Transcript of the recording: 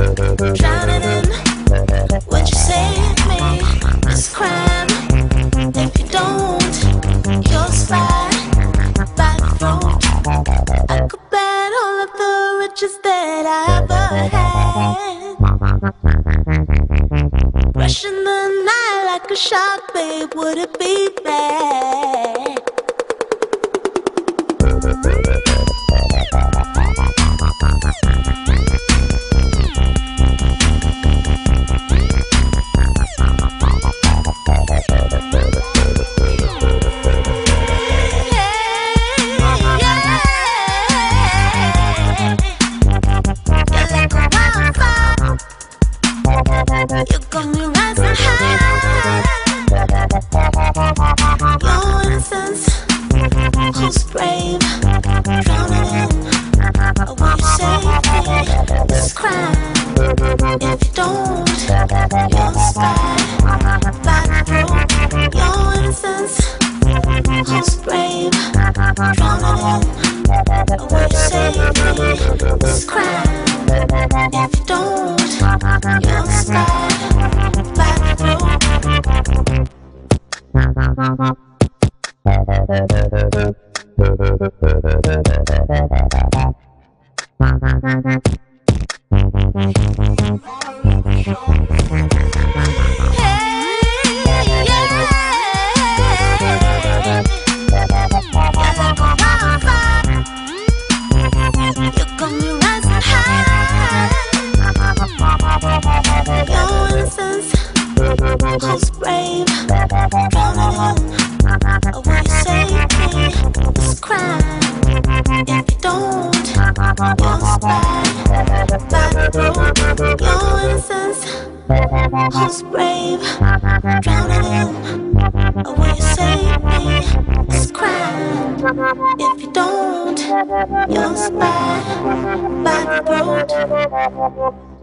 Drowning in what you save me is crime. If you don't, you'll slide by the throat. I could bet all of the riches that I ever had. Rushing the night like a shark, babe, would it be bad? You got me rising high. Your innocence, who's brave, drowning in what you say is crime. If you don't, you'll slide by the throat. Your innocence, who's brave, drowning in what you say is crime. If you don't, you'll slide by the throat. You got me rising high. Your innocence, who's brave, drowning in what you say is crime. If you don't, you'll slide by the throat. Your innocence, who's brave, drowning in what you say is crime. If you don't, you'll slide by the throat.